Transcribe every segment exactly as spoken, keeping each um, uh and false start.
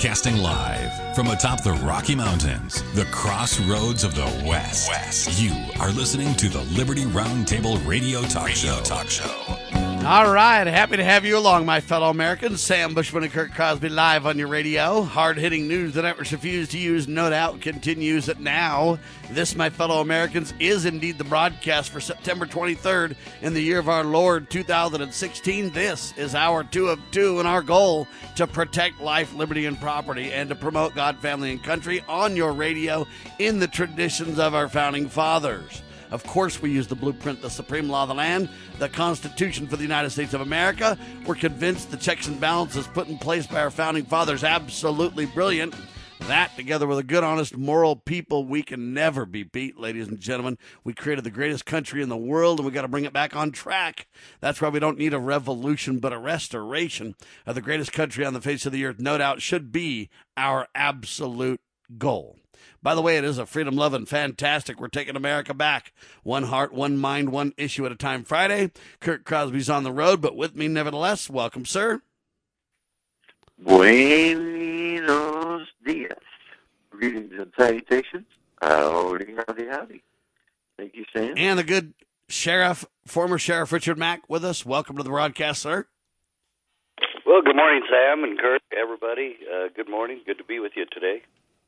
Broadcasting live from atop the Rocky Mountains, the crossroads of the West. West. You are listening to the Liberty Roundtable Radio Talk Radio Show. Talk Show. All right, happy to have you along, my fellow Americans. Sam Bushman and Kurt Crosby live on your radio. Hard-hitting news the networks refuse to use, no doubt, continues it now. This, my fellow Americans, is indeed the broadcast for September twenty-third in the year of our Lord, two thousand sixteen. This is our two of two, and our goal to protect life, liberty, and property, and to promote God, family, and country on your radio in the traditions of our founding fathers. Of course, we use the blueprint, the supreme law of the land, the Constitution for the United States of America. We're convinced the checks and balances put in place by our founding fathers absolutely brilliant. That, together with a good, honest, moral people, we can never be beat, ladies and gentlemen. We created the greatest country in the world, and we got to bring it back on track. That's why we don't need a revolution, but a restoration of the greatest country on the face of the earth. No doubt should be our absolute goal. By the way, it is a freedom-loving, fantastic, we're taking America back. One heart, one mind, one issue at a time Friday. Kurt Crosby's on the road, but with me nevertheless. Welcome, sir. Buenos dias. Greetings and salutations. Howdy, howdy, howdy. Thank you, Sam. And the good sheriff, former Sheriff Richard Mack with us. Welcome to the broadcast, sir. Well, good morning, Sam and Kurt, everybody. Uh, good morning. Good to be with you today.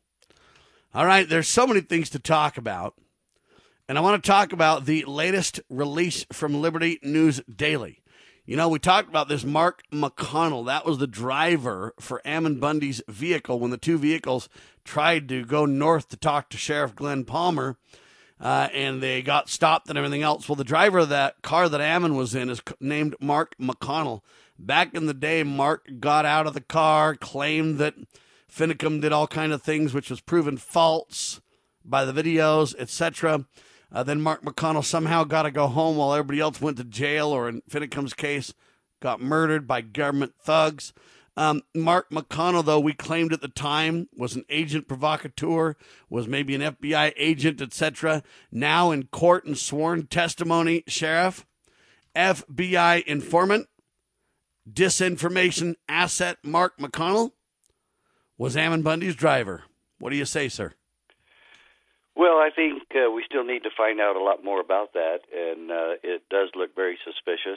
All right, there's so many things to talk about, and I want to talk about the latest release from Liberty News Daily. You know, we talked about this Mark McConnell. That was the driver for Ammon Bundy's vehicle when the two vehicles tried to go north to talk to Sheriff Glenn Palmer, uh, and they got stopped and everything else. Well, the driver of that car that Ammon was in is named Mark McConnell. Back in the day, Mark got out of the car, claimed that Finicum did all kind of things, which was proven false by the videos, et cetera. Uh, then Mark McConnell somehow got to go home while everybody else went to jail, or in Finicum's case, got murdered by government thugs. Um, Mark McConnell, though, we claimed at the time, was an agent provocateur, was maybe an F B I agent, et cetera. Now in court and sworn testimony, Sheriff, F B I informant, disinformation asset Mark McConnell was Ammon Bundy's driver. What do you say, sir? Well, I think uh, we still need to find out a lot more about that, and uh, it does look very suspicious.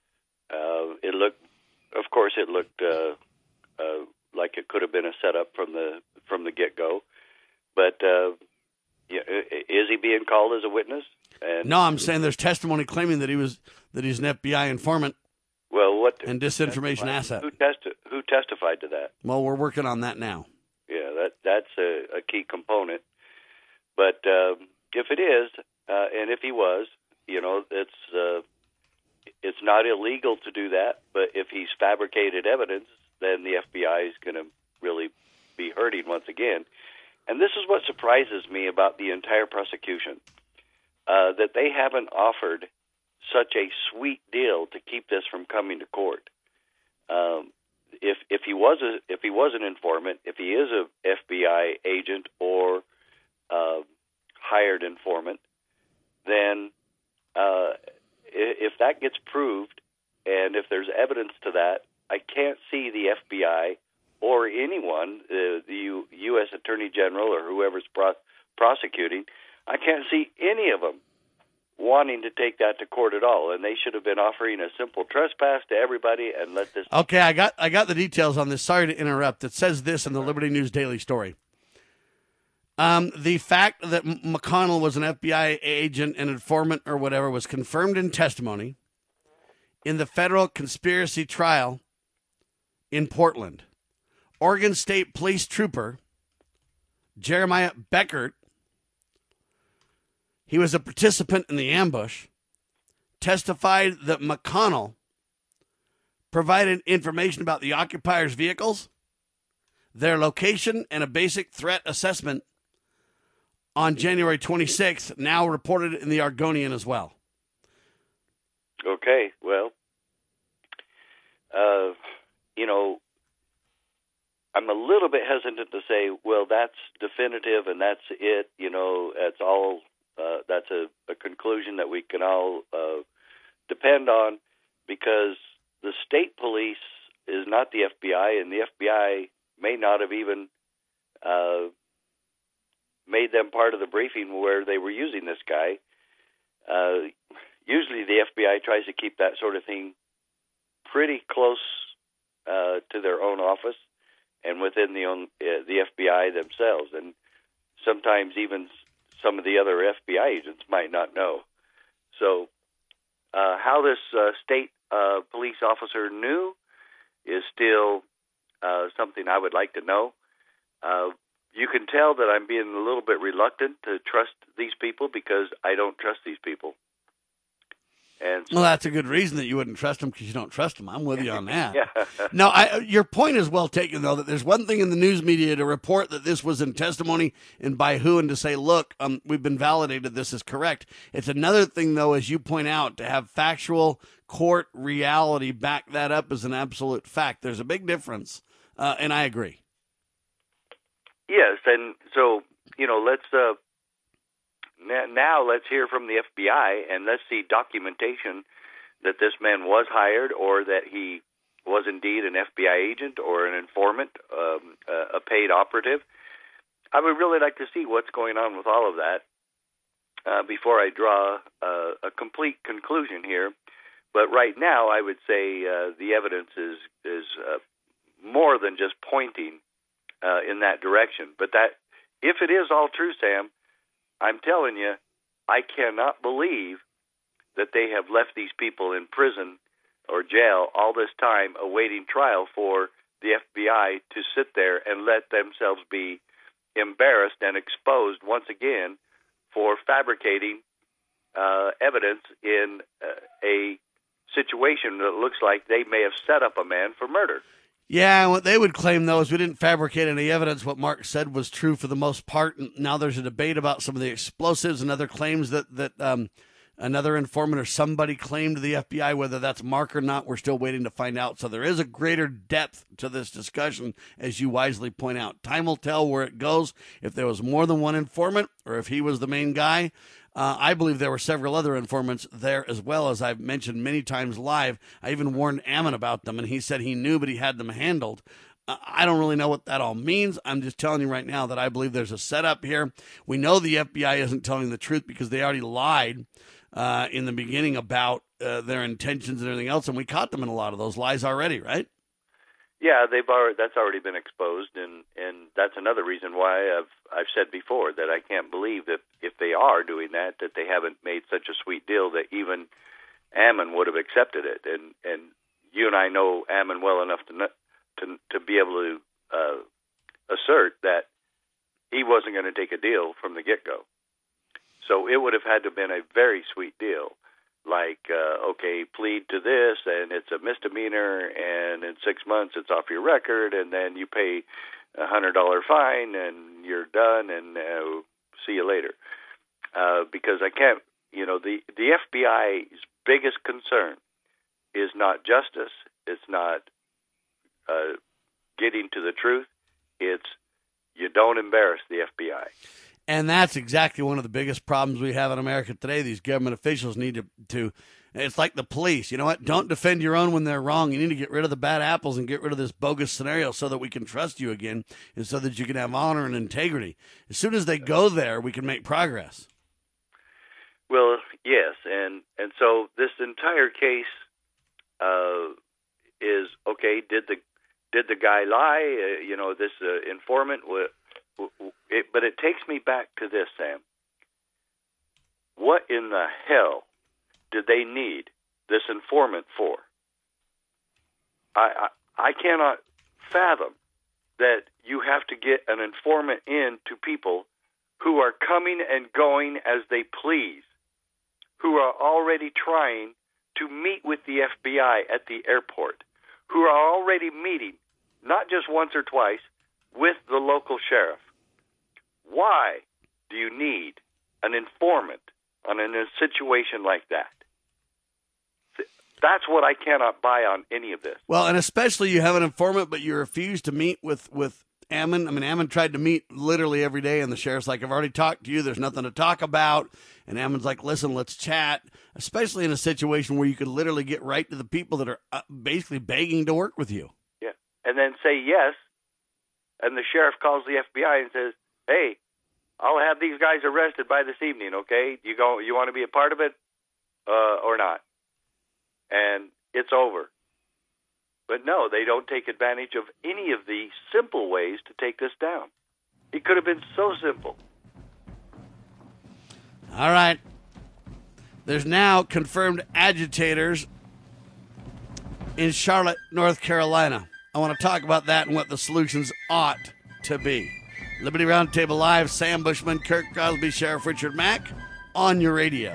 Uh, it looked, of course, it looked uh, uh, like it could have been a setup from the from the get-go. But uh, yeah, is he being called as a witness? And no, I'm saying there's testimony claiming that he was that he's an F B I informant. Well, what and disinformation asset? Who, testi- who testified to that? Well, we're working on that now. Yeah, that that's a, a key component. But uh, if it is, uh, and if he was, you know, it's uh, it's not illegal to do that. But if he's fabricated evidence, then the F B I is going to really be hurting once again. And this is what surprises me about the entire prosecution, uh, that they haven't offered such a sweet deal to keep this from coming to court. Um, if if he was a if he was an informant, if he is a F B I agent or uh, hired informant, then uh, if that gets proved, and if there's evidence to that, I can't see the F B I or anyone, uh, the U- U.S. Attorney General or whoever's pro- prosecuting, I can't see any of them wanting to take that to court at all, and they should have been offering a simple trespass to everybody and let this. Okay, I got I got the details on this. Sorry to interrupt. It says this in the Liberty News Daily story. Um, the fact that McConnell was an F B I agent, an informant, or whatever was confirmed in testimony in the federal conspiracy trial in Portland. Oregon State Police Trooper Jeremiah Beckert, he was a participant in the ambush, testified that McConnell provided information about the occupiers' vehicles, their location, and a basic threat assessment on January twenty-sixth, now reported in the Argonian as well. Okay, well, uh, you know, I'm a little bit hesitant to say, well, that's definitive and that's it, you know, that's all. Uh, that's a, a conclusion that we can all uh, depend on, because the state police is not the F B I, and the F B I may not have even uh, made them part of the briefing where they were using this guy. Uh, usually the F B I tries to keep that sort of thing pretty close uh, to their own office and within the own, uh, the F B I themselves. And sometimes even some of the other F B I agents might not know. So uh, how this uh, state uh, police officer knew is still uh, something I would like to know. Uh, you can tell that I'm being a little bit reluctant to trust these people because I don't trust these people. And so, well, that's a good reason that you wouldn't trust them, because you don't trust them. I'm with you on that. yeah. No, I, your point is well taken, though, that there's one thing in the news media to report that this was in testimony and by who, and to say, look, um, we've been validated, this is correct. It's another thing, though, as you point out, to have factual court reality back that up as an absolute fact. There's a big difference, uh, and I agree. Yes, and so, you know, let's... Uh, Now let's hear from the F B I, and let's see documentation that this man was hired, or that he was indeed an F B I agent or an informant, um, a paid operative. I would really like to see what's going on with all of that uh, before I draw uh, a complete conclusion here. But right now, I would say uh, the evidence is is uh, more than just pointing uh, in that direction. But that, if it is all true, Sam, I'm telling you, I cannot believe that they have left these people in prison or jail all this time awaiting trial for the F B I to sit there and let themselves be embarrassed and exposed once again for fabricating uh, evidence in uh, a situation that looks like they may have set up a man for murder. Yeah, and what they would claim, though, is we didn't fabricate any evidence. What Mark said was true for the most part. And now there's a debate about some of the explosives and other claims that, that um, another informant or somebody claimed to the F B I. Whether that's Mark or not, we're still waiting to find out. So there is a greater depth to this discussion, as you wisely point out. Time will tell where it goes, if there was more than one informant or if he was the main guy. Uh, I believe there were several other informants there as well, as I've mentioned many times live. I even warned Ammon about them, and he said he knew, but he had them handled. Uh, I don't really know what that all means. I'm just telling you right now that I believe there's a setup here. We know the F B I isn't telling the truth because they already lied uh, in the beginning about uh, their intentions and everything else, and we caught them in a lot of those lies already, right? Yeah, they've already, that's already been exposed, and, and that's another reason why I've I've said before that I can't believe that if they are doing that, that they haven't made such a sweet deal that even Ammon would have accepted it. And and you and I know Ammon well enough to to to be able to uh, assert that he wasn't going to take a deal from the get-go. So it would have had to have been a very sweet deal. Like, uh, okay, plead to this, and it's a misdemeanor, and in six months it's off your record, and then you pay a one hundred dollars fine, and you're done, and uh, see you later. Uh, because I can't, you know, the, the F B I's biggest concern is not justice, it's not uh, getting to the truth, it's you don't embarrass the F B I. And that's exactly one of the biggest problems we have in America today. These government officials need to, to, it's like the police. You know what? Don't defend your own when they're wrong. You need to get rid of the bad apples and get rid of this bogus scenario so that we can trust you again and so that you can have honor and integrity. As soon as they go there, we can make progress. Well, yes. And, and so this entire case uh, is, okay, did the, did the guy lie? Uh, you know, this uh, informant was, It, but it takes me back to this, Sam. What in the hell did they need this informant for? I, I I cannot fathom that you have to get an informant in to people who are coming and going as they please, who are already trying to meet with the F B I at the airport, who are already meeting, not just once or twice, with the local sheriff. Why do you need an informant on in a situation like that? That's what I cannot buy on any of this. Well, and especially you have an informant, but you refuse to meet with, with Ammon. I mean, Ammon tried to meet literally every day, and the sheriff's like, I've already talked to you. There's nothing to talk about. And Ammon's like, listen, let's chat, especially in a situation where you could literally get right to the people that are basically begging to work with you. Yeah, and then say yes and the sheriff calls the F B I and says, "Hey, I'll have these guys arrested by this evening. Okay, you go. You want to be a part of it, uh, or not?" And it's over. But no, they don't take advantage of any of the simple ways to take this down. It could have been so simple. All right. There's now confirmed agitators in Charlotte, North Carolina. I want to talk about that and what the solutions ought to be. Liberty Roundtable Live, Sam Bushman, Kirk Crosby, Sheriff Richard Mack on your radio.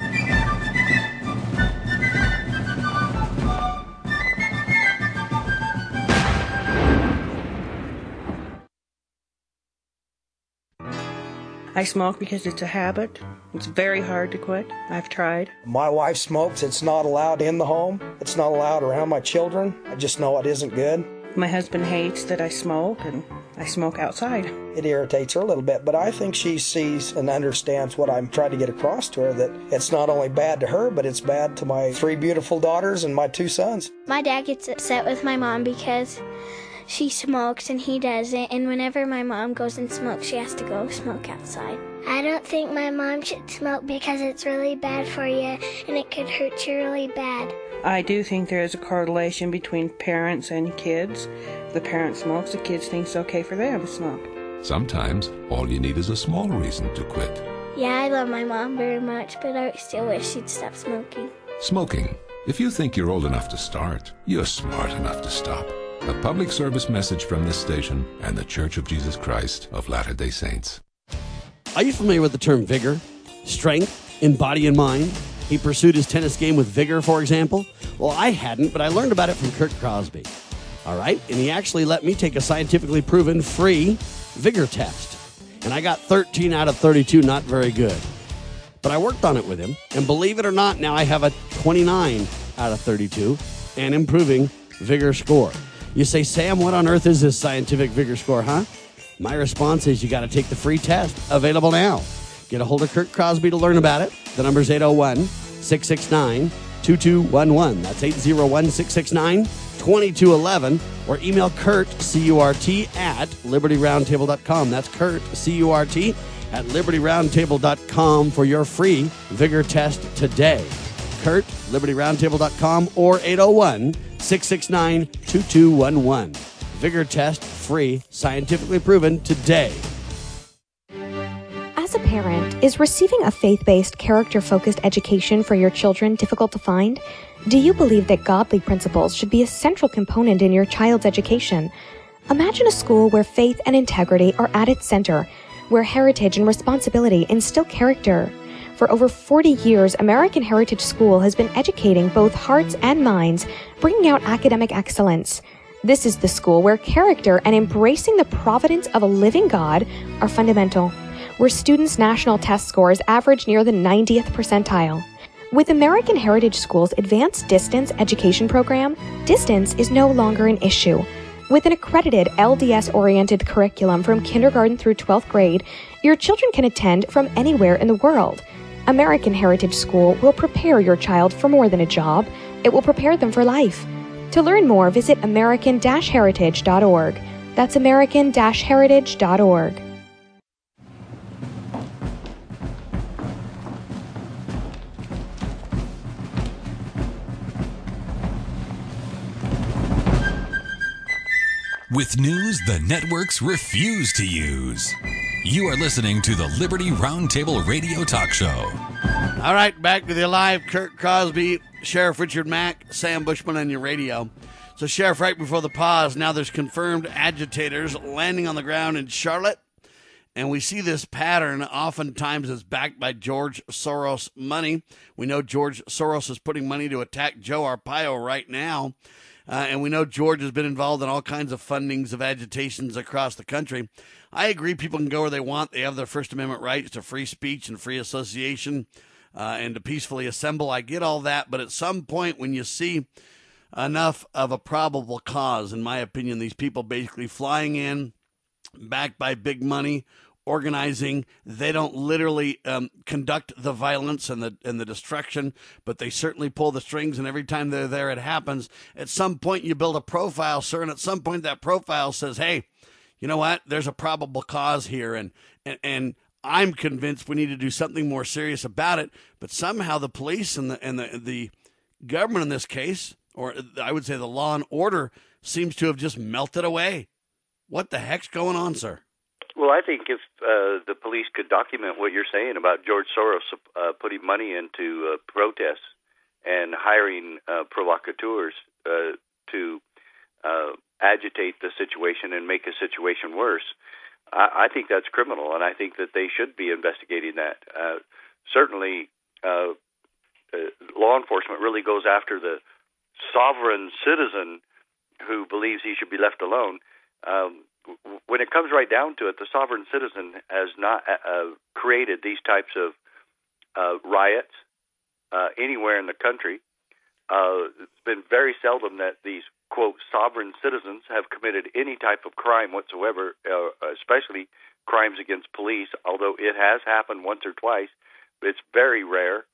I smoke because it's a habit. It's very hard to quit. I've tried. My wife smokes. It's not allowed in the home. It's not allowed around my children. I just know it isn't good. My husband hates that I smoke, and I smoke outside. It irritates her a little bit, but I think she sees and understands what I'm trying to get across to her, that it's not only bad to her, but it's bad to my three beautiful daughters and my two sons. My dad gets upset with my mom because she smokes and he doesn't, and whenever my mom goes and smokes, she has to go smoke outside. I don't think my mom should smoke because it's really bad for you and it could hurt you really bad. I do think there is a correlation between parents and kids. If the parent smokes, the kids think it's okay for them to smoke. Sometimes all you need is a small reason to quit. Yeah, I love my mom very much, but I still wish she'd stop smoking. Smoking. If you think you're old enough to start, you're smart enough to stop. A public service message from this station and the Church of Jesus Christ of Latter-day Saints. Are you familiar with the term vigor? Strength in body and mind? He pursued his tennis game with vigor, for example? Well, I hadn't, but I learned about it from Kirk Crosby. All right? And he actually let me take a scientifically proven free vigor test. And I got thirteen out of thirty-two, not very good. But I worked on it with him, and believe it or not, now I have a twenty-nine out of thirty-two and improving vigor score. You say, Sam, what on earth is this scientific vigor score, huh? My response is you got to take the free test, available now. Get a hold of Kirk Crosby to learn about it. The number's eight oh one, six six nine, two two one one. That's eight oh one, six six nine, two two one one. Or email Kurt, C U R T, at liberty roundtable dot com. That's Kurt, C U R T, at liberty roundtable dot com for your free vigor test today. Kurt, liberty roundtable dot com, or eight oh one, six six nine, two two one one. Vigor test free, scientifically proven today. As a parent, is receiving a faith-based, character-focused education for your children difficult to find? Do you believe that godly principles should be a central component in your child's education? Imagine a school where faith and integrity are at its center, where heritage and responsibility instill character. For over forty years, American Heritage School has been educating both hearts and minds, bringing out academic excellence. This is the school where character and embracing the providence of a living God are fundamental, where students' national test scores average near the ninetieth percentile. With American Heritage School's Advanced Distance Education Program, distance is no longer an issue. With an accredited L D S-oriented curriculum from kindergarten through twelfth grade, your children can attend from anywhere in the world. American Heritage School will prepare your child for more than a job. It will prepare them for life. To learn more, visit american dash heritage dot org. That's american dash heritage dot org. With news the networks refuse to use. You are listening to the Liberty Roundtable Radio Talk Show. All right, back with you live. Kirk Crosby, Sheriff Richard Mack, Sam Bushman on your radio. So, Sheriff, right before the pause, now there's confirmed agitators landing on the ground in Charlotte. And we see this pattern oftentimes is backed by George Soros money. We know George Soros is putting money to attack Joe Arpaio right now. Uh, and we know George has been involved in all kinds of fundings of agitations across the country. I agree people can go where they want. They have their First Amendment rights to free speech and free association uh, and to peacefully assemble. I get all that. But at some point when you see enough of a probable cause, in my opinion, these people basically flying in, backed by big money, organizing. They don't literally um, conduct the violence and the and the destruction, but they certainly pull the strings, and every time they're there, it happens. At some point, you build a profile, sir, and at some point, that profile says, hey, you know what, there's a probable cause here, and, and, and I'm convinced we need to do something more serious about it. But somehow the police and the and the, the government in this case, or I would say the law and order, seems to have just melted away. What the heck's going on, sir? Well, I think if uh, the police could document what you're saying about George Soros uh, putting money into uh, protests and hiring uh, provocateurs uh, to uh, agitate the situation and make a situation worse, I, I think that's criminal, and I think that they should be investigating that. Uh, certainly, uh, uh, law enforcement really goes after the sovereign citizen who believes he should be left alone. Um, when it comes right down to it, the sovereign citizen has not uh, created these types of uh, riots uh, anywhere in the country. Uh, it's been very seldom that these, quote, sovereign citizens have committed any type of crime whatsoever, uh, especially crimes against police, although it has happened once or twice. But it's very rare.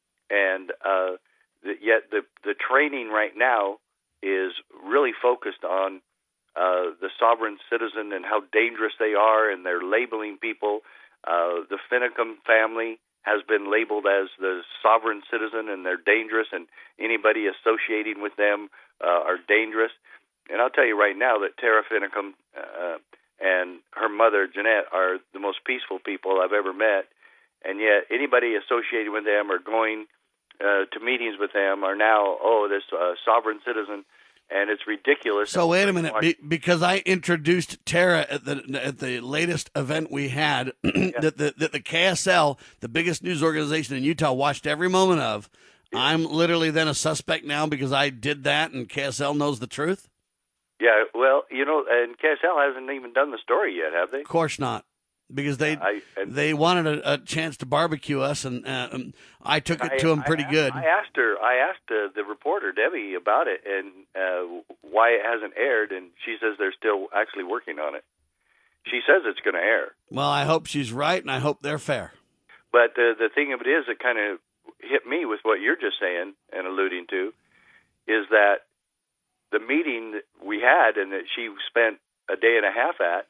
And uh, the, yet the, the training right now is really focused on Uh, the sovereign citizen and how dangerous they are, and they're labeling people. Uh, the Finicum family has been labeled as the sovereign citizen, and they're dangerous, and anybody associating with them uh, are dangerous. And I'll tell you right now that Tara Finicum uh, and her mother, Jeanette, are the most peaceful people I've ever met, and yet anybody associated with them or going uh, to meetings with them are now, oh, this uh, sovereign citizen. And it's ridiculous. So wait a minute, Be- because I introduced Tara at the at the latest event we had yeah. that the that the K S L, the biggest news organization in Utah, watched every moment of. Yeah. I'm literally then a suspect now because I did that, and K S L knows the truth. Yeah, well, you know, and K S L hasn't even done the story yet, have they? Of course not. Because they I, and, they wanted a, a chance to barbecue us, and uh, um, I took it I, to them pretty I, good. I asked her, I asked uh, the reporter Debbie about it and uh, why it hasn't aired, and she says they're still actually working on it. She says it's going to air. Well, I hope she's right, and I hope they're fair. But uh, the thing of it is, it kind of hit me with what you're just saying and alluding to, is that the meeting that we had and that she spent a day and a half at,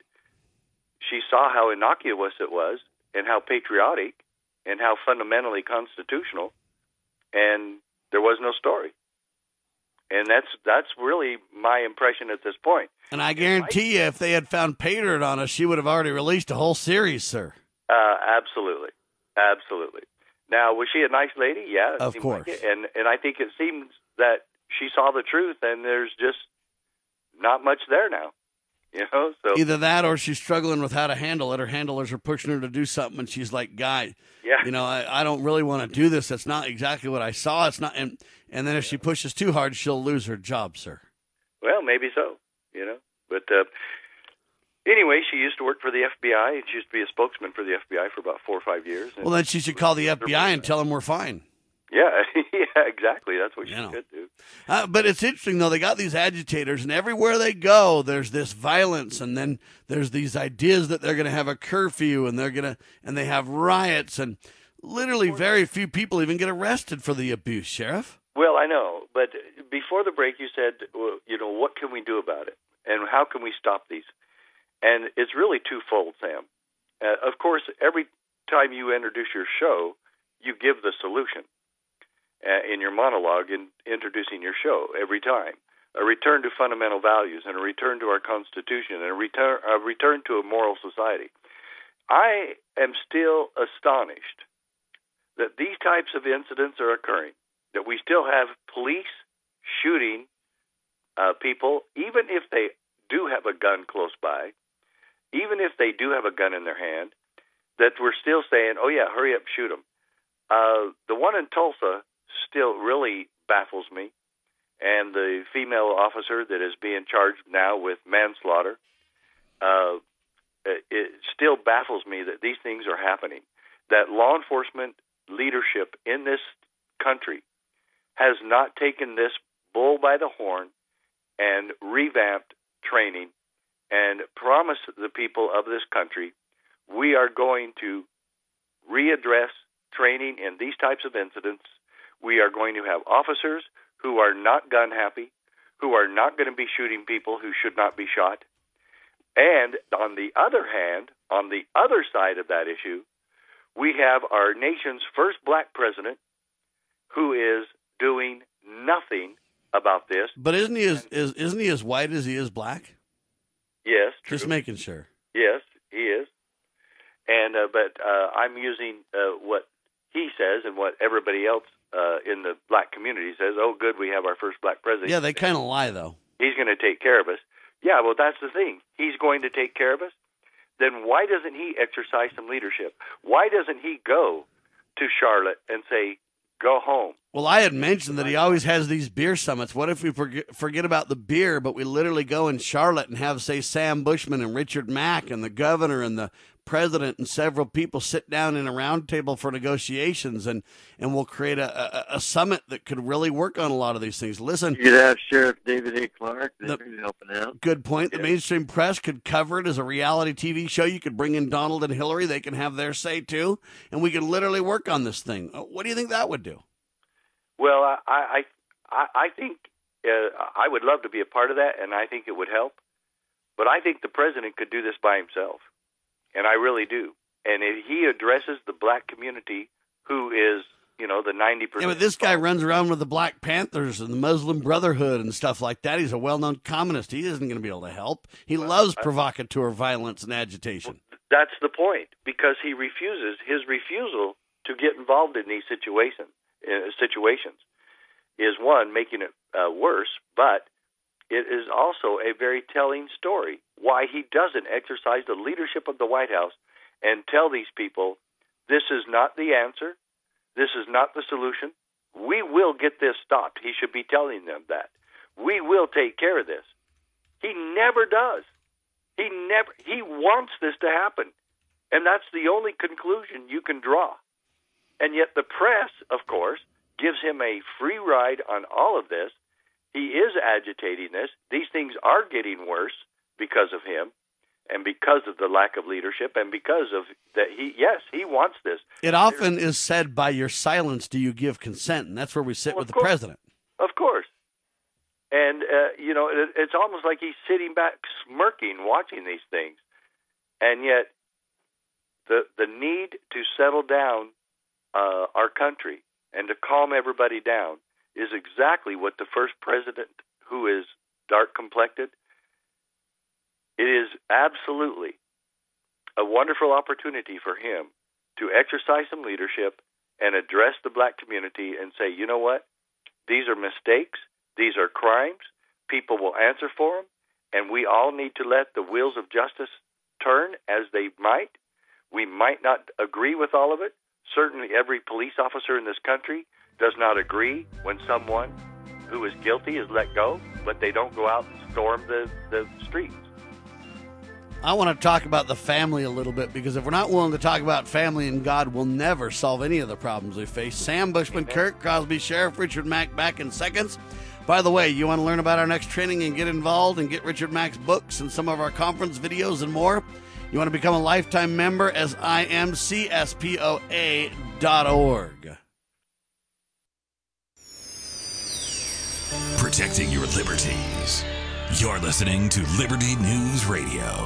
she saw how innocuous it was and how patriotic and how fundamentally constitutional, and there was no story. And that's that's really my impression at this point. And I guarantee you, if they had found Patriot on us, she would have already released a whole series, sir. Uh, absolutely. Absolutely. Now, was she a nice lady? Yeah. Of course. Like and, and I think it seems that she saw the truth, and there's just not much there now. You know, so either that or she's struggling with how to handle it. Her handlers are pushing her to do something, and she's like, "Guy, yeah. you know, I, I don't really want to do this. It's not exactly what I saw. It's not." And and then if she pushes too hard, she'll lose her job, sir. Well, maybe so. You know, but uh, anyway, she used to work for the F B I, and she used to be a spokesman for the F B I for about four or five years. Well, then she should call the F B I and tell them we're fine. Yeah, yeah, exactly. That's what she you know. should do. Uh, but it's interesting, though. They got these agitators, and everywhere they go, there's this violence, and then there's these ideas that they're going to have a curfew, and they're going to, and they have riots, and literally very few people even get arrested for the abuse, Sheriff. Well, I know, but before the break, you said, well, you know, what can we do about it, and how can we stop these? And it's really twofold, Sam. Uh, of course, every time you introduce your show, you give the solution. Uh, in your monologue in introducing your show every time. A return to fundamental values and a return to our Constitution and a return, a return to a moral society. I am still astonished that these types of incidents are occurring, that we still have police shooting uh, people, even if they do have a gun close by, even if they do have a gun in their hand, that we're still saying, oh yeah, hurry up, shoot them. Uh, the one in Tulsa still really baffles me, and the female officer that is being charged now with manslaughter, uh, it still baffles me that these things are happening, that law enforcement leadership in this country has not taken this bull by the horn and revamped training and promised the people of this country, we are going to readdress training in these types of incidents. We are going to have officers who are not gun happy, who are not going to be shooting people who should not be shot. And on the other hand, on the other side of that issue, we have our nation's first black president who is doing nothing about this. But isn't he as is, isn't he as white as he is black? Yes, true. Just making sure. Yes, he is. And uh, but uh, I'm using uh, what he says and what everybody else uh, in the black community says. Oh, good, we have our first black president. Yeah, they kind of lie, though. He's going to take care of us. Yeah, well, that's the thing. He's going to take care of us. Then why doesn't he exercise some leadership? Why doesn't he go to Charlotte and say, go home? Well, I had mentioned that he always has these beer summits. What if we forget, forget about the beer, but we literally go in Charlotte and have, say, Sam Bushman and Richard Mack and the governor and the president and several people sit down in a round table for negotiations, and, and we'll create a, a, a summit that could really work on a lot of these things. Listen, you could have Sheriff David A. Clark the, helping out. Good point. The yeah. mainstream press could cover it as a reality T V show. You could bring in Donald and Hillary. They can have their say, too, and we could literally work on this thing. What do you think that would do? Well, I I, I, I think uh, I would love to be a part of that, and I think it would help. But I think the president could do this by himself. And I really do. And if he addresses the black community, who is, you know, the ninety percent. Yeah, but this guy runs around with the Black Panthers and the Muslim Brotherhood and stuff like that. He's a well-known communist. He isn't going to be able to help. He well, loves uh, provocateur violence and agitation. That's the point, because he refuses. His refusal to get involved in these situations, uh, situations is, one, making it uh, worse, but it is also a very telling story why he doesn't exercise the leadership of the White House and tell these people, this is not the answer, this is not the solution, we will get this stopped. He should be telling them that. We will take care of this. He never does. He never. He wants this to happen. And that's the only conclusion you can draw. And yet the press, of course, gives him a free ride on all of this. He is agitating this. These things are getting worse because of him and because of the lack of leadership and because of that he, yes, he wants this. It often There's, is said, by your silence do you give consent, and that's where we sit well, with the course, president. Of course. And, uh, you know, it, it's almost like he's sitting back smirking watching these things. And yet the the need to settle down uh, our country and to calm everybody down is exactly what the first president, who is dark-complected, it is absolutely a wonderful opportunity for him to exercise some leadership and address the black community and say, you know what, these are mistakes, these are crimes, people will answer for them, and we all need to let the wheels of justice turn as they might. We might not agree with all of it. Certainly every police officer in this country does not agree when someone who is guilty is let go, but they don't go out and storm the, the streets. I want to talk about the family a little bit, because if we're not willing to talk about family and God, we'll never solve any of the problems we face. Sam Bushman, Amen. Kirk Crosby, Sheriff Richard Mack, back in seconds. By the way, you want to learn about our next training and get involved and get Richard Mack's books and some of our conference videos and more? You want to become a lifetime member as I am C S P O A dot org. Protecting your liberties. You're listening to Liberty News Radio.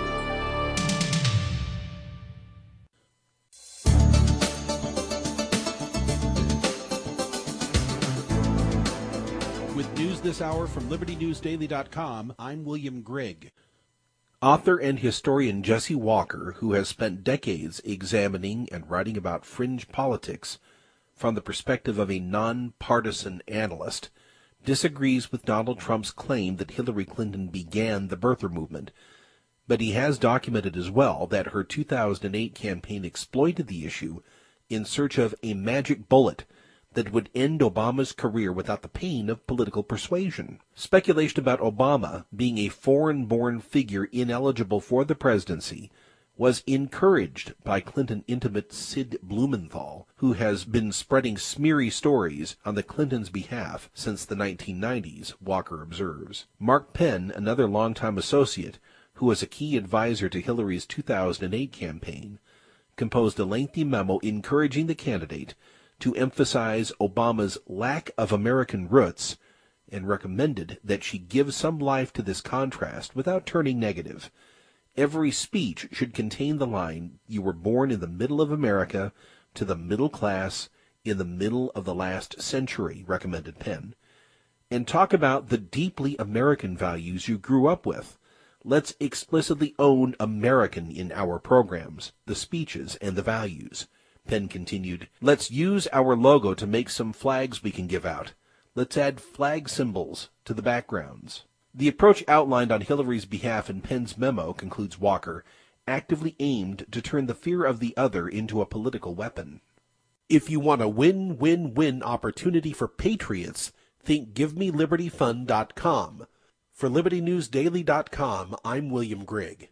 With news this hour from Liberty News Daily dot com, I'm William Grigg. Author and historian Jesse Walker, who has spent decades examining and writing about fringe politics from the perspective of a nonpartisan analyst, disagrees with Donald Trump's claim that Hillary Clinton began the birther movement. But he has documented as well that her two thousand eight campaign exploited the issue in search of a magic bullet that would end Obama's career without the pain of political persuasion. Speculation about Obama being a foreign-born figure ineligible for the presidency was encouraged by Clinton intimate Sid Blumenthal, who has been spreading smeary stories on the Clintons' behalf since the nineteen nineties, Walker observes. Mark Penn, another longtime associate, who was a key advisor to Hillary's two thousand eight campaign, composed a lengthy memo encouraging the candidate to emphasize Obama's lack of American roots and recommended that she give some life to this contrast without turning negative. Every speech should contain the line, "You were born in the middle of America, to the middle class, in the middle of the last century," recommended Penn. And talk about the deeply American values you grew up with. Let's explicitly own American in our programs, the speeches, and the values. Penn continued, "Let's use our logo to make some flags we can give out. Let's add flag symbols to the backgrounds." The approach outlined on Hillary's behalf in Penn's memo, concludes Walker, actively aimed to turn the fear of the other into a political weapon. If you want a win-win-win opportunity for patriots, think give me liberty fund dot com. For liberty news daily dot com, I'm William Grigg.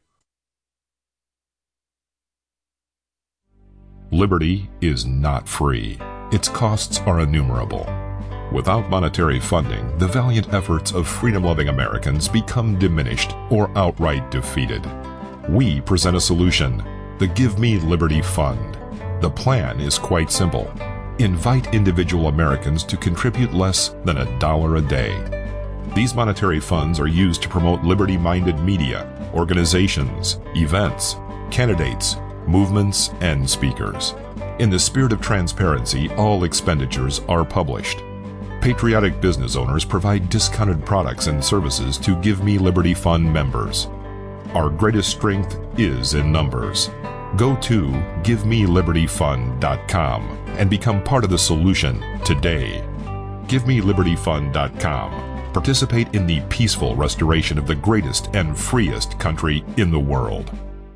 Liberty is not free. Its costs are innumerable. Without monetary funding, the valiant efforts of freedom-loving Americans become diminished or outright defeated. We present a solution, the Give Me Liberty Fund. The plan is quite simple. Invite individual Americans to contribute less than a dollar a day. These monetary funds are used to promote liberty-minded media, organizations, events, candidates, movements, and speakers. In the spirit of transparency, all expenditures are published. Patriotic business owners provide discounted products and services to Give Me Liberty Fund members. Our greatest strength is in numbers. Go to give me liberty fund dot com and become part of the solution today. give me liberty fund dot com. Participate in the peaceful restoration of the greatest and freest country in the world.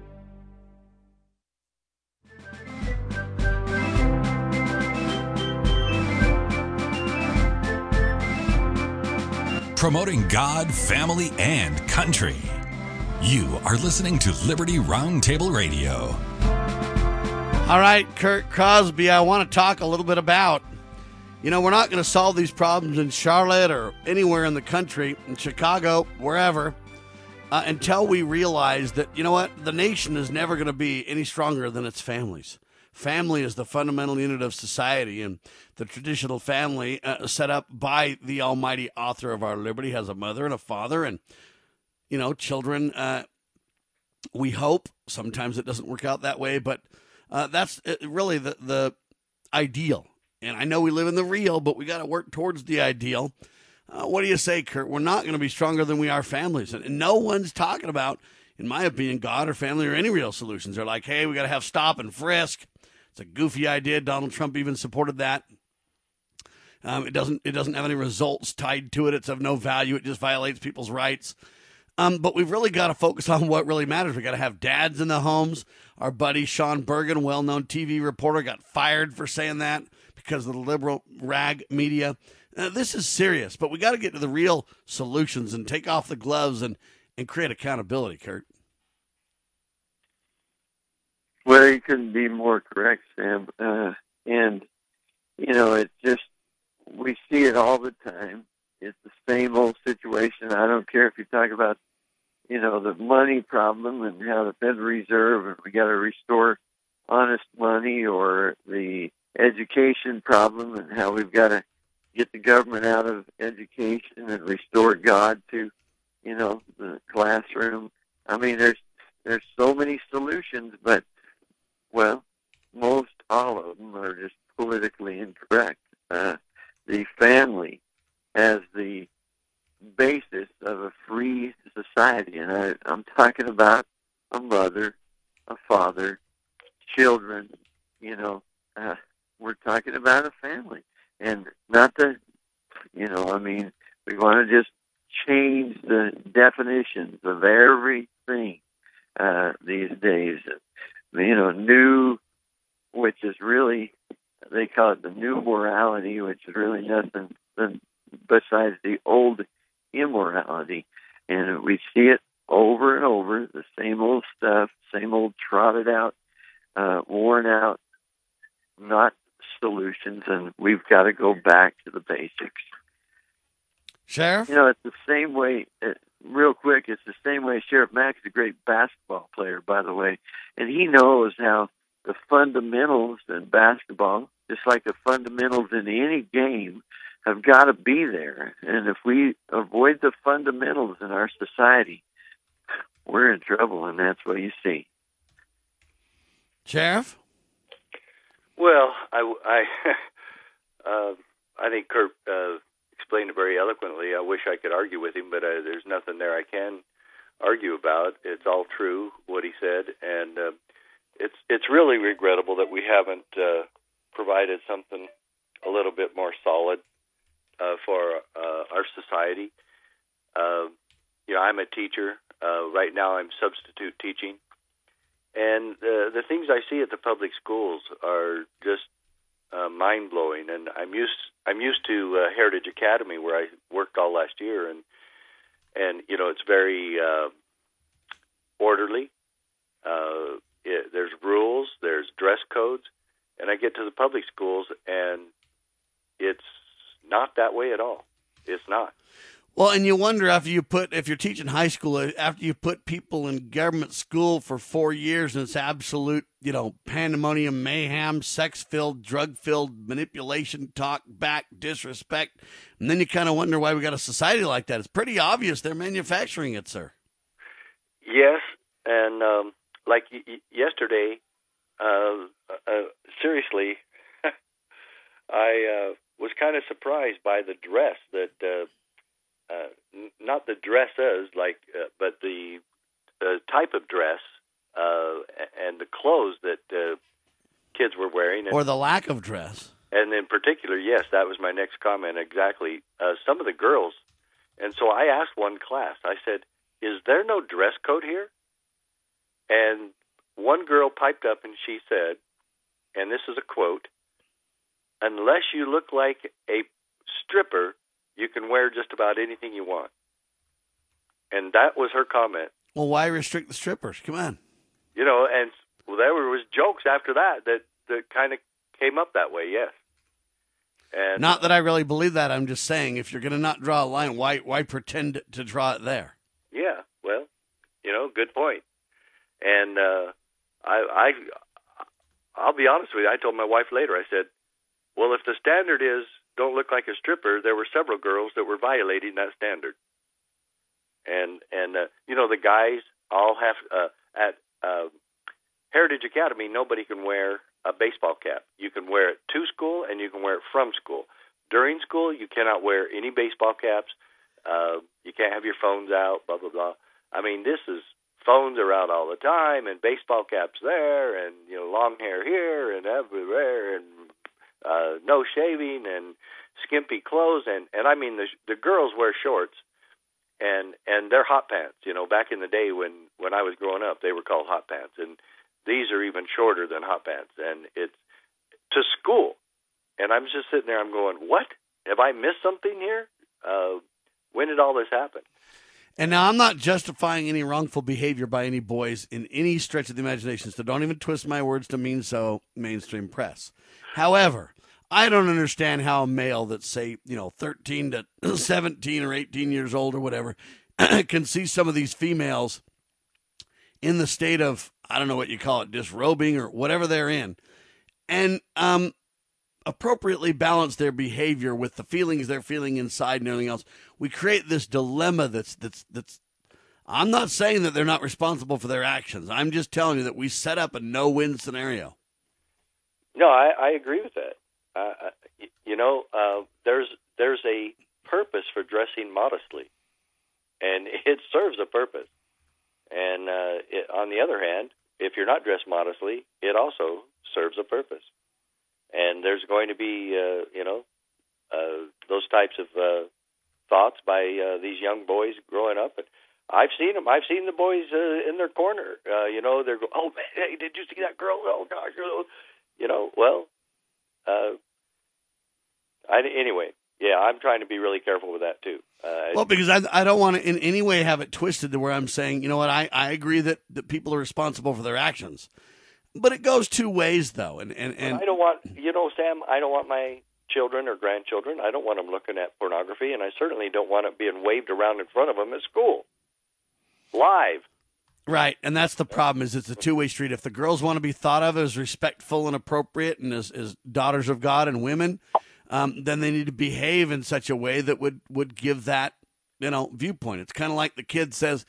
Promoting God, family, and country. You are listening to Liberty Roundtable Radio. All right, Kurt Crosby, I want to talk a little bit about, you know, we're not going to solve these problems in Charlotte or anywhere in the country, in Chicago, wherever, uh, until we realize that, you know what, the nation is never going to be any stronger than its families. Family is the fundamental unit of society, and the traditional family uh, set up by the almighty author of our liberty has a mother and a father, and, you know, children, uh, we hope. Sometimes it doesn't work out that way, but uh, that's really the, the ideal. And I know we live in the real, but we got to work towards the ideal. Uh, what do you say, Kurt? We're not going to be stronger than we are families, and, and no one's talking about, in my opinion, God or family or any real solutions. They're like, hey, we got to have stop and frisk. It's a goofy idea. Donald Trump even supported that. Um, it doesn't. It doesn't have any results tied to it. It's of no value. It just violates people's rights. Um, but we've really got to focus on what really matters. We got to have dads in the homes. Our buddy Sean Bergen, well-known T V reporter, got fired for saying that because of the liberal rag media. Uh, this is serious, but we got to get to the real solutions and take off the gloves and and create accountability, Kurt. Well, you couldn't be more correct, Sam. Uh, and, you know, it just, we see it all the time. It's the same old situation. I don't care if you talk about, you know, the money problem and how the Federal Reserve, and we got to restore honest money, or the education problem and how we've got to get the government out of education and restore God to, you know, the classroom. I mean, there's there's so many solutions, but, well, most all of them are just politically incorrect. Uh, the family as the basis of a free society, and I, I'm talking about a mother, a father, children, you know, uh, we're talking about a family. And not the, you know, I mean, we want to just change the definitions of everything uh, these days. You know, new, which is really, they call it the new morality, which is really nothing than besides the old immorality. And we see it over and over, the same old stuff, same old trotted out, uh, worn out, not solutions, and we've got to go back to the basics. Sheriff? You know, it's the same way, uh, real quick, it's the same way Sheriff Mack is a great basketball player, by the way, and he knows how the fundamentals in basketball, just like the fundamentals in any game, have got to be there. And if we avoid the fundamentals in our society, we're in trouble, and that's what you see. Sheriff? Well, I, I, uh, I think Kurt uh, explained it very eloquently. I wish I could argue with him, but uh, there's nothing there I can argue about. It's all true what he said, and uh, it's it's really regrettable that we haven't uh, provided something a little bit more solid uh, for uh, our society. Uh, you know, I'm a teacher. Uh, right now I'm substitute teaching. And uh, the things I see at the public schools are just uh, mind-blowing. And I'm used I'm used to uh, Heritage Academy, where I worked all last year. And, and you know, it's very uh, orderly. Uh, it, there's rules. There's dress codes. And I get to the public schools, and it's not that way at all. It's not. Well, and you wonder after you put, if you're teaching high school, after you put people in government school for four years and it's absolute, you know, pandemonium, mayhem, sex-filled, drug-filled, manipulation, talk back, disrespect, and then you kind of wonder why we got a society like that. It's pretty obvious they're manufacturing it, sir. Yes, and um, like y- y- yesterday, uh, uh, seriously, I uh, was kind of surprised by the dress that... Uh, Uh, n- not the dresses, like, uh, but the uh, type of dress uh, and the clothes that uh, kids were wearing. And, or the lack of dress. And in particular, yes, that was my next comment, exactly. Uh, some of the girls, and so I asked one class, I said, is there no dress code here? And one girl piped up and she said, and this is a quote, unless you look like a stripper, you can wear just about anything you want. And that was her comment. Well, why restrict the strippers? Come on. You know, and well, there was jokes after that that, that kind of came up that way, yes. And not that I really believe that. I'm just saying, if you're going to not draw a line, why why pretend to draw it there? Yeah, well, you know, good point. And uh, I, I, I'll be honest with you, I told my wife later, I said, well, if the standard is don't look like a stripper, there were several girls that were violating that standard. And, and uh, you know, the guys all have, uh, at uh, Heritage Academy, nobody can wear a baseball cap. You can wear it to school, and you can wear it from school. During school, you cannot wear any baseball caps. Uh, you can't have your phones out, blah, blah, blah. I mean, this is, phones are out all the time, and baseball caps there, and, you know, long hair here and everywhere, and Uh, no shaving and skimpy clothes, and, and I mean the the girls wear shorts, and and they're hot pants. You know, back in the day when, when I was growing up, they were called hot pants, and these are even shorter than hot pants, and it's to school. And I'm just sitting there, I'm going, what? Have I missed something here? Uh, when did all this happen? And now I'm not justifying any wrongful behavior by any boys in any stretch of the imagination, so don't even twist my words to mean so, mainstream press. However, I don't understand how a male that's, say, you know, thirteen to seventeen or eighteen years old or whatever can see some of these females in the state of, I don't know what you call it, disrobing or whatever they're in, and um, appropriately balance their behavior with the feelings they're feeling inside and everything else. We create this dilemma that's, that's, that's, I'm not saying that they're not responsible for their actions. I'm just telling you that we set up a no-win scenario. No, I, I agree with that. Uh, you know, uh, there's there's a purpose for dressing modestly, and it serves a purpose. And uh, it, on the other hand, if you're not dressed modestly, it also serves a purpose. And there's going to be, uh, you know, uh, those types of uh, thoughts by uh, these young boys growing up. And I've seen them. I've seen the boys uh, in their corner. Uh, you know, they're going, "Oh man, hey, did you see that girl? Oh gosh, you know." Well, uh, I, anyway, yeah, I'm trying to be really careful with that too. Uh, well, because I I don't want to in any way have it twisted to where I'm saying, you know what, I, I agree that, that people are responsible for their actions. But it goes two ways, though. And, and, and I don't want, you know, Sam, I don't want my children or grandchildren, I don't want them looking at pornography, and I certainly don't want it being waved around in front of them at school. Live. Right, and that's the problem, is it's a two-way street. If the girls want to be thought of as respectful and appropriate and as, as daughters of God and women, um, then they need to behave in such a way that would, would give that, you know, viewpoint. It's kind of like the kid says,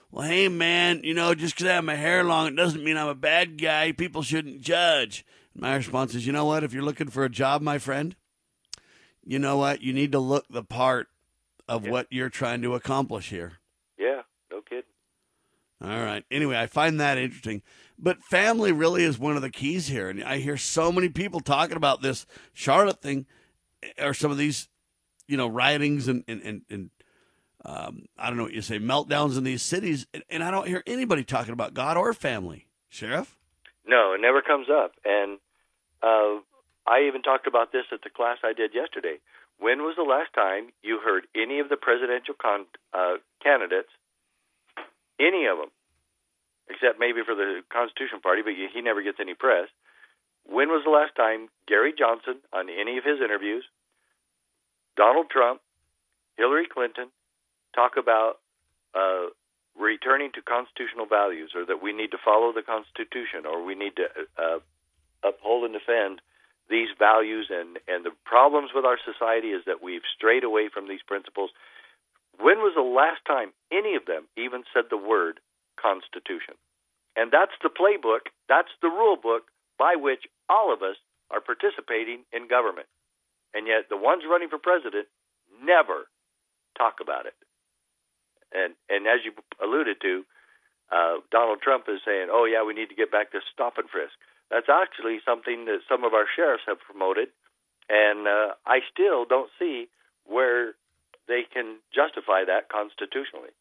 well, hey, man, you know, just because I have my hair long, it doesn't mean I'm a bad guy. People shouldn't judge. My response is, you know what? If you're looking for a job, my friend, you know what? You need to look the part of yeah. what you're trying to accomplish here. Yeah, no kidding. All right. Anyway, I find that interesting. But family really is one of the keys here. And I hear so many people talking about this Charlotte thing or some of these, you know, riotings and, and, and, and um, I don't know what you say, meltdowns in these cities. And, and I don't hear anybody talking about God or family. Sheriff? No, it never comes up. And uh, I even talked about this at the class I did yesterday. When was the last time you heard any of the presidential con- uh, candidates, any of them, except maybe for the Constitution Party, but he never gets any press. When was the last time Gary Johnson, on any of his interviews, Donald Trump, Hillary Clinton, talk about uh, returning to constitutional values, or that we need to follow the Constitution, or we need to uh, uphold and defend these values? And, and the problems with our society is that we've strayed away from these principles. When was the last time any of them even said the word Constitution? And that's the playbook, that's the rule book by which all of us are participating in government. And yet the ones running for president never talk about it. And and as you alluded to, uh, Donald Trump is saying, oh, yeah, we need to get back to stop and frisk. That's actually something that some of our sheriffs have promoted, and uh, I still don't see where they can justify that constitutionally.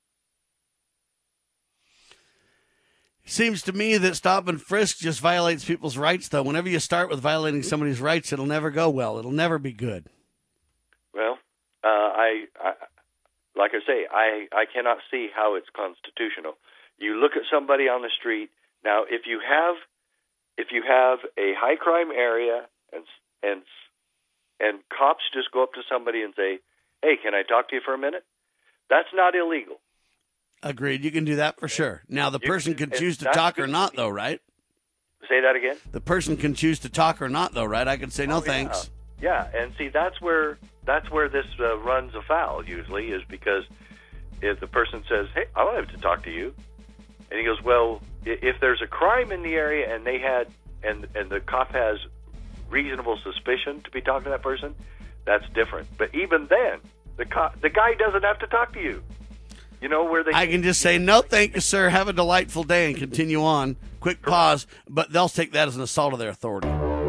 Seems to me that stop and frisk just violates people's rights, though. Whenever you start with violating somebody's rights, it'll never go well. It'll never be good. Well, uh, I, I, like I say, I, I cannot see how it's constitutional. You look at somebody on the street. Now, if you have, if you have a high crime area and and and cops just go up to somebody and say, "Hey, can I talk to you for a minute?" That's not illegal. Agreed. You can do that for sure. Now, the you person can, can choose to talk or not, though, right? Say that again? The person can choose to talk or not, though, right? I can say no, oh, thanks. Yeah. yeah, and see, that's where that's where this uh, runs afoul, usually, is because if the person says, hey, I don't have to talk to you, and he goes, well, if there's a crime in the area and they had, and, and the cop has reasonable suspicion to be talking to that person, that's different. But even then, the cop, the guy doesn't have to talk to you. You know where they? I can just say, no, thank you, sir. Have a delightful day and continue on. Quick pause, but they'll take that as an assault of their authority.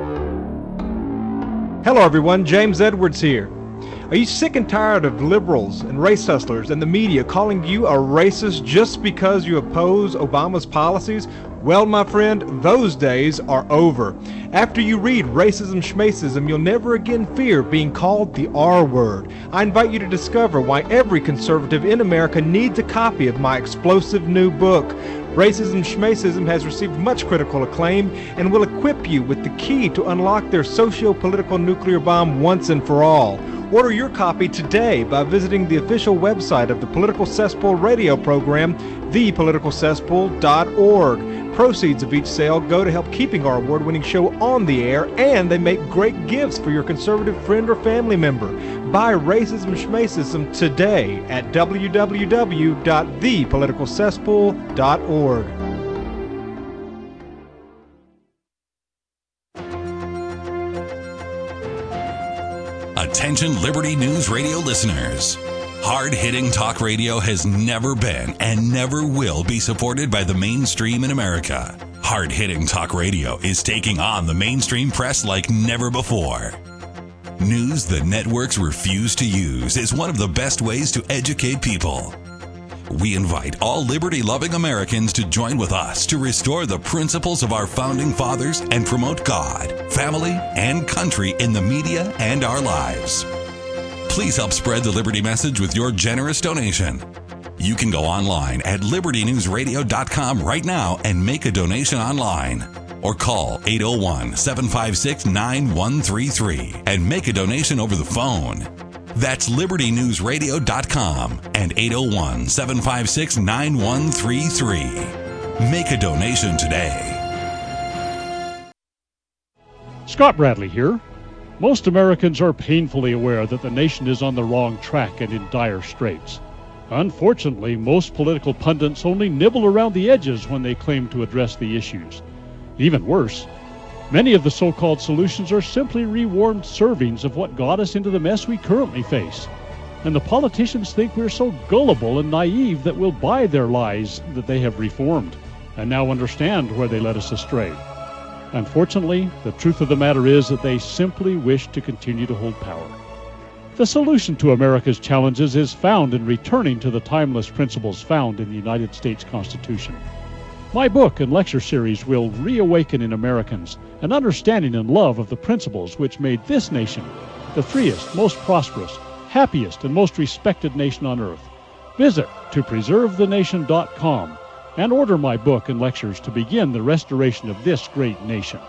Hello, everyone. James Edwards here. Are you sick and tired of liberals and race hustlers and the media calling you a racist just because you oppose Obama's policies? Well, my friend, those days are over. After you read Racism Schmacism, you'll never again fear being called the R word. I invite you to discover why every conservative in America needs a copy of my explosive new book. Racism Schmacism has received much critical acclaim and will equip you with the key to unlock their socio-political nuclear bomb once and for all. Order your copy today by visiting the official website of the Political Cesspool radio program, the political cesspool dot org. Proceeds of each sale go to help keeping our award-winning show on the air, and they make great gifts for your conservative friend or family member. Buy Racism Schmacism today at w w w dot the political cesspool dot org. Attention Liberty News Radio listeners. Hard-hitting talk radio has never been and never will be supported by the mainstream in America. Hard-hitting talk radio is taking on the mainstream press like never before. News the networks refuse to use is one of the best ways to educate people. We invite all liberty-loving Americans to join with us to restore the principles of our founding fathers and promote God, family, and country in the media and our lives. Please help spread the Liberty message with your generous donation. You can go online at liberty news radio dot com right now and make a donation online. Or call eight oh one, seven five six, nine one three three and make a donation over the phone. That's liberty news radio dot com and eight oh one, seven five six, nine one three three. Make a donation today. Scott Bradley here. Most Americans are painfully aware that the nation is on the wrong track and in dire straits. Unfortunately, most political pundits only nibble around the edges when they claim to address the issues. Even worse, many of the so-called solutions are simply rewarmed servings of what got us into the mess we currently face. And the politicians think we're so gullible and naive that we'll buy their lies that they have reformed, and now understand where they led us astray. Unfortunately, the truth of the matter is that they simply wish to continue to hold power. The solution to America's challenges is found in returning to the timeless principles found in the United States Constitution. My book and lecture series will reawaken in Americans an understanding and love of the principles which made this nation the freest, most prosperous, happiest, and most respected nation on earth. Visit to preserve the nation dot com and order my book and lectures to begin the restoration of this great nation.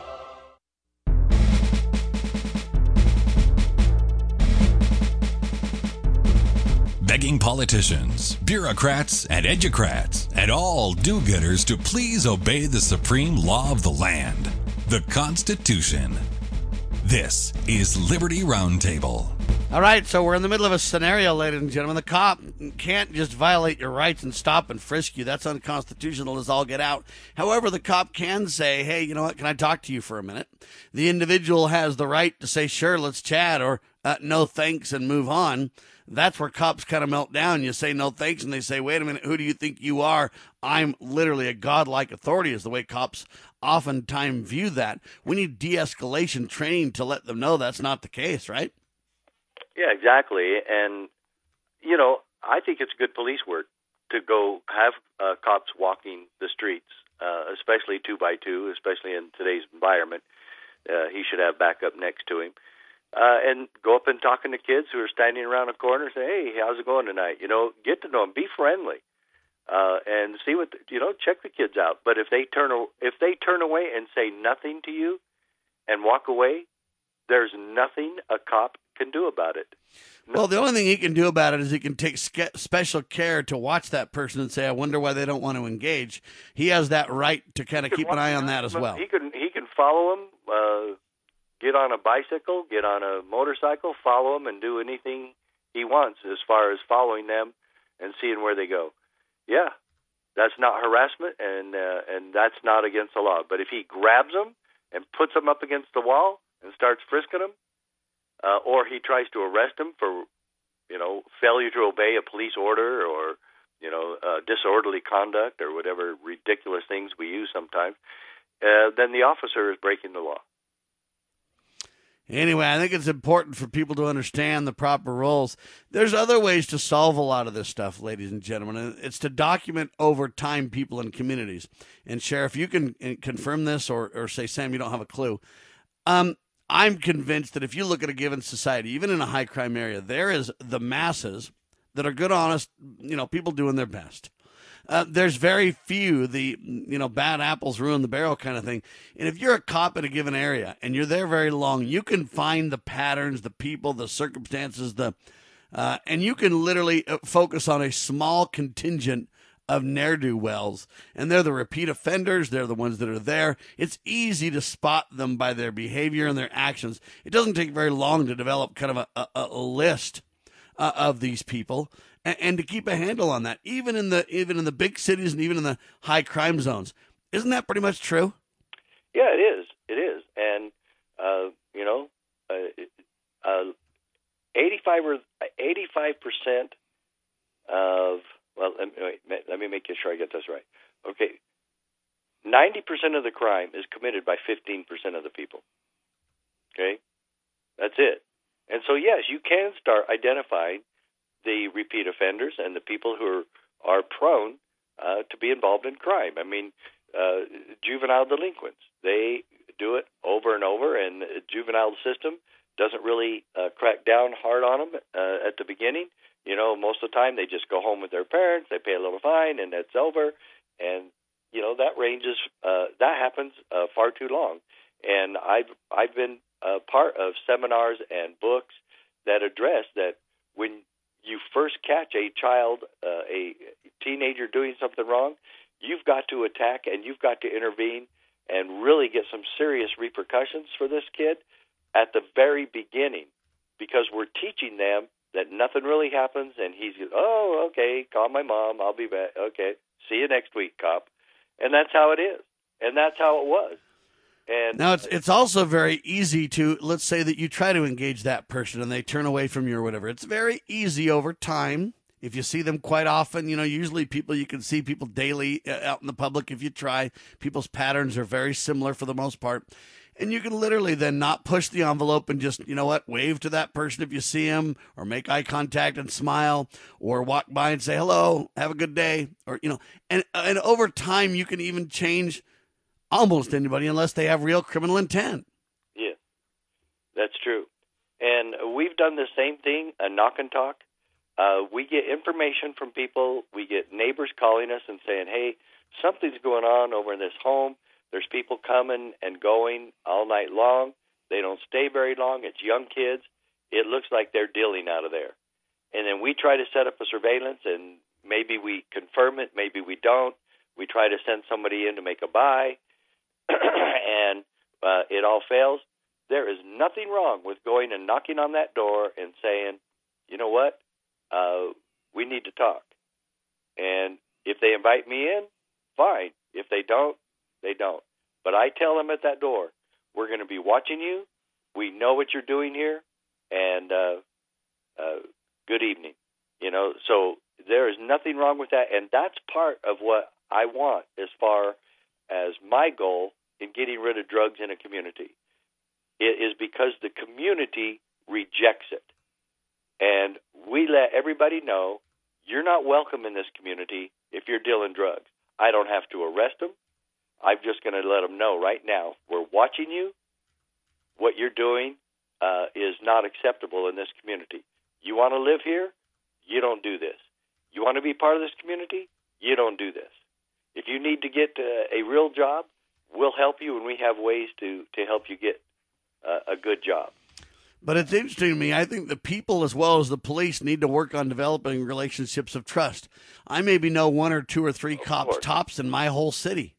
Begging politicians, bureaucrats, and educrats, and all do-gooders to please obey the supreme law of the land, the Constitution. This is Liberty Roundtable. All right, so we're in the middle of a scenario, ladies and gentlemen. The cop can't just violate your rights and stop and frisk you. That's unconstitutional as all get out. However, the cop can say, hey, you know what, can I talk to you for a minute? The individual has the right to say, sure, let's chat, or uh, no thanks, and move on. That's where cops kind of melt down. You say no thanks, and they say, wait a minute, who do you think you are? I'm literally a godlike authority, is the way cops oftentimes view that. We need de-escalation training to let them know that's not the case, right? Yeah, exactly. And, you know, I think it's good police work to go have uh, cops walking the streets, uh, especially two by two, especially in today's environment. Uh, he should have backup next to him. Uh, and go up and talking to kids who are standing around a corner and say, hey, how's it going tonight? You know, get to know them, be friendly, uh, and see what, the, you know, check the kids out. But if they turn if they turn away and say nothing to you and walk away, there's nothing a cop can do about it. No. Well, the only thing he can do about it is he can take ske- special care to watch that person and say, I wonder why they don't want to engage. He has that right to kind of keep an eye on that as well. He can, he can follow them, uh, get on a bicycle, get on a motorcycle, follow them, and do anything he wants as far as following them and seeing where they go. Yeah, that's not harassment, and uh, and that's not against the law. But if he grabs them and puts them up against the wall and starts frisking them, uh, or he tries to arrest them for, you know, failure to obey a police order, or, you know, uh, disorderly conduct, or whatever ridiculous things we use sometimes, uh, then the officer is breaking the law. Anyway, I think it's important for people to understand the proper roles. There's other ways to solve a lot of this stuff, ladies and gentlemen. And it's to document over time people and communities. And Sheriff, you can confirm this, or, or say, Sam, you don't have a clue. Um, I'm convinced that if you look at a given society, even in a high crime area, there is the masses that are good, honest, you know, people doing their best. Uh, there's very few, the, you know, bad apples ruin the barrel kind of thing. And if you're a cop in a given area and you're there very long, you can find the patterns, the people, the circumstances, the, uh, and you can literally focus on a small contingent of ne'er-do-wells. And they're the repeat offenders. They're the ones that are there. It's easy to spot them by their behavior and their actions. It doesn't take very long to develop kind of a, a, a list uh, of these people. And, and to keep a handle on that, even in the even in the big cities and even in the high crime zones. Isn't that pretty much true? Yeah, it is. It is. And, uh, you know, uh, uh, eighty-five or eighty-five percent of, well, let me, wait, let me make sure I get this right. Okay. ninety percent of the crime is committed by fifteen percent of the people. Okay? That's it. And so, yes, you can start identifying the repeat offenders and the people who are, are prone uh, to be involved in crime. I mean, uh, juvenile delinquents, they do it over and over, and the juvenile system doesn't really uh, crack down hard on them uh, at the beginning. You know, most of the time they just go home with their parents, they pay a little fine, and that's over. And, you know, that ranges, uh, that happens uh, far too long. And I've, I've been uh, part of seminars and books that address that when you first catch a child, uh, a teenager doing something wrong, you've got to attack and you've got to intervene and really get some serious repercussions for this kid at the very beginning, because we're teaching them that nothing really happens, and he's, oh, okay, call my mom, I'll be back. Okay, see you next week, cop. And that's how it is, and that's how it was. And now it's it's also very easy to, let's say that you try to engage that person and they turn away from you or whatever. It's very easy over time. If you see them quite often, you know, usually people, you can see people daily out in the public if you try. People's patterns are very similar for the most part. And you can literally then not push the envelope and just, you know what, wave to that person if you see him, or make eye contact and smile, or walk by and say, hello, have a good day. Or, you know, and, and over time you can even change almost anybody unless they have real criminal intent. Yeah, that's true. And we've done the same thing, a knock and talk. Uh, we get information from people. We get neighbors calling us and saying, hey, something's going on over in this home. There's people coming and going all night long. They don't stay very long. It's young kids. It looks like they're dealing out of there. And then we try to set up a surveillance, and maybe we confirm it, maybe we don't. We try to send somebody in to make a buy, and uh, it all fails. There is nothing wrong with going and knocking on that door and saying, you know what, uh, we need to talk. And if they invite me in, fine. If they don't, they don't. But I tell them at that door, we're going to be watching you. We know what you're doing here, and uh, uh, good evening. You know, so there is nothing wrong with that, and that's part of what I want as far as my goal in getting rid of drugs in a community. It is because the community rejects it. And we let everybody know, you're not welcome in this community if you're dealing drugs. I don't have to arrest them. I'm just going to let them know right now, we're watching you. What you're doing uh, is not acceptable in this community. You want to live here? You don't do this. You want to be part of this community? You don't do this. If you need to get uh, a real job, we'll help you, and we have ways to, to help you get uh, a good job. But it's interesting to me. I think the people as well as the police need to work on developing relationships of trust. I maybe know one or two or three cops tops in my whole city.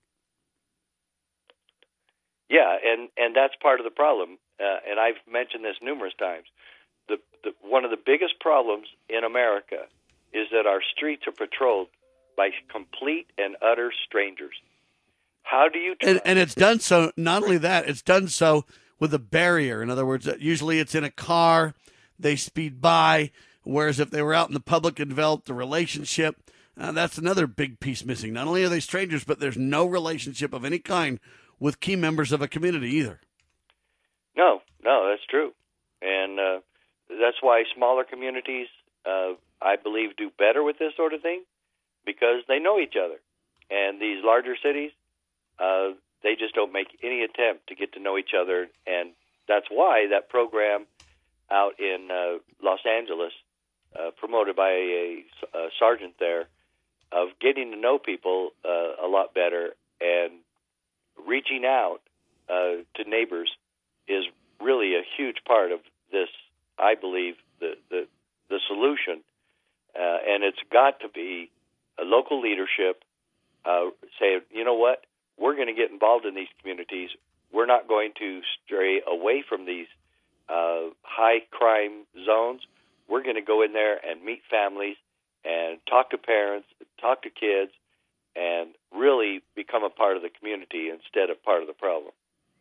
Yeah, and, and that's part of the problem, uh, and I've mentioned this numerous times. The, the one of the biggest problems in America is that our streets are patrolled by complete and utter strangers. How do you... And, and it's done so, not only that, it's done so with a barrier. In other words, usually it's in a car, they speed by, whereas if they were out in the public and developed a relationship, uh, that's another big piece missing. Not only are they strangers, but there's no relationship of any kind with key members of a community either. No, no, that's true. And uh, that's why smaller communities, uh, I believe, do better with this sort of thing, because they know each other. And these larger cities, uh, they just don't make any attempt to get to know each other. And that's why that program out in uh, Los Angeles, uh, promoted by a, a sergeant there, of getting to know people uh, a lot better and reaching out uh, to neighbors is really a huge part of this, I believe, the, the, the solution. Uh, and it's got to be a local leadership uh, say, you know what, we're going to get involved in these communities. We're not going to stray away from these uh, high crime zones. We're going to go in there and meet families and talk to parents, talk to kids, and really become a part of the community instead of part of the problem.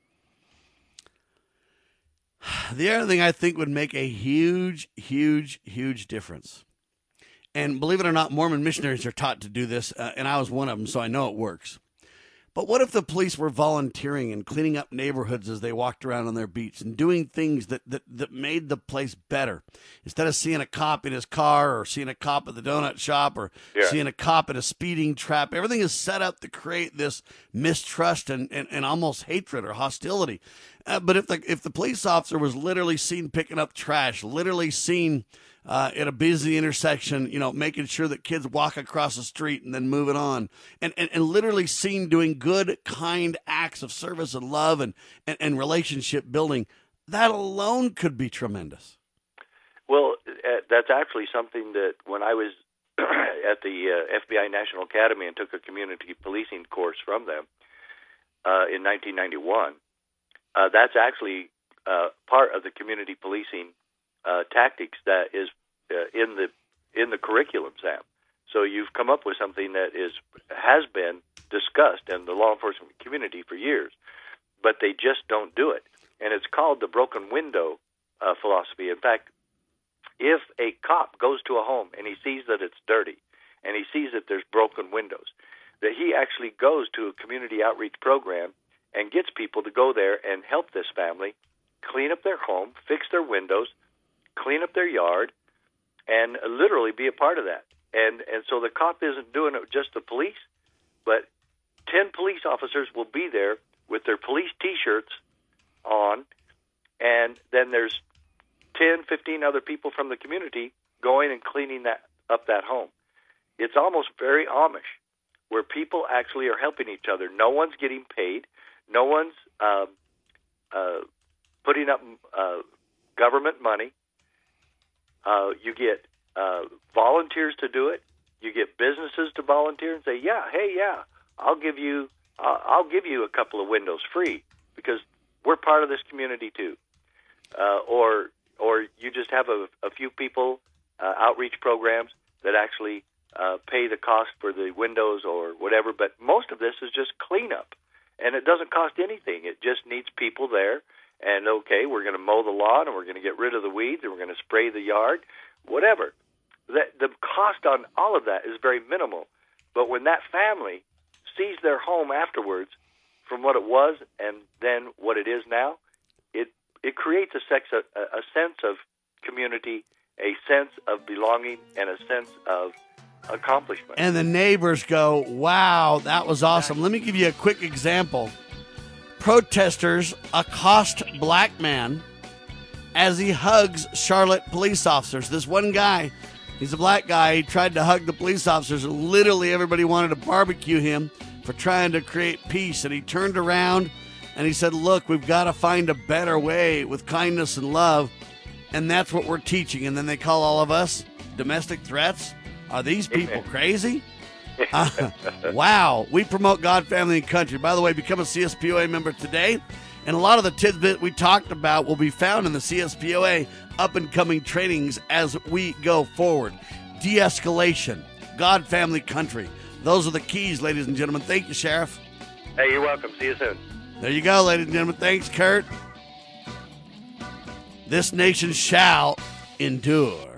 The other thing I think would make a huge, huge, huge difference, and believe it or not, Mormon missionaries are taught to do this, uh, and I was one of them, so I know it works. But what if the police were volunteering and cleaning up neighborhoods as they walked around on their beats and doing things that, that, that made the place better? Instead of seeing a cop in his car or seeing a cop at the donut shop or yeah. seeing a cop at a speeding trap, everything is set up to create this mistrust and, and, and almost hatred or hostility. Uh, but if the if the police officer was literally seen picking up trash, literally seen uh, at a busy intersection, you know, making sure that kids walk across the street and then moving on, and, and, and literally seen doing good, kind acts of service and love and, and, and relationship building, that alone could be tremendous. Well, uh, that's actually something that when I was at the uh, F B I National Academy and took a community policing course from them uh, in nineteen ninety-one, uh, that's actually uh, part of the community policing uh, tactics that is uh, in the in the curriculum, Sam. So you've come up with something that is has been discussed in the law enforcement community for years, but they just don't do it. And it's called the broken window uh, philosophy. In fact, if a cop goes to a home and he sees that it's dirty and he sees that there's broken windows, that he actually goes to a community outreach program and gets people to go there and help this family clean up their home, fix their windows, clean up their yard, and literally be a part of that. And and so the cop isn't doing it just the police, but ten police officers will be there with their police T-shirts on, and then there's ten, fifteen other people from the community going and cleaning that up that home. It's almost very Amish, where people actually are helping each other. No one's getting paid. No one's uh, uh, putting up uh, government money. Uh, you get uh, volunteers to do it. You get businesses to volunteer and say, "Yeah, hey, yeah, I'll give you, uh, I'll give you a couple of windows free because we're part of this community too." Uh, or, or you just have a, a few people uh, outreach programs that actually uh, pay the cost for the windows or whatever. But most of this is just cleanup, and it doesn't cost anything. It just needs people there. And, okay, we're going to mow the lawn, and we're going to get rid of the weeds, and we're going to spray the yard, whatever. The, the cost on all of that is very minimal. But when that family sees their home afterwards from what it was and then what it is now, it it creates a, sex, a, a sense of community, a sense of belonging, and a sense of accomplishment. And the neighbors go, wow, that was awesome. Let me give you a quick example. Protesters accost black man as he hugs Charlotte police officers. This one guy, he's a black guy, he tried to hug the police officers, and literally everybody wanted to barbecue him for trying to create peace. And he turned around and he said, look, we've got to find a better way with kindness and love, and that's what we're teaching. And then they call all of us domestic threats. Are these people Amen. Crazy? Uh, wow. We promote God, family, and country. By the way, become a C S P O A member today. And a lot of the tidbit we talked about will be found in the C S P O A up-and-coming trainings as we go forward. De-escalation, God, family, country. Those are the keys, ladies and gentlemen. Thank you, Sheriff. Hey, you're welcome. See you soon. There you go, ladies and gentlemen. Thanks, Kurt. This nation shall endure.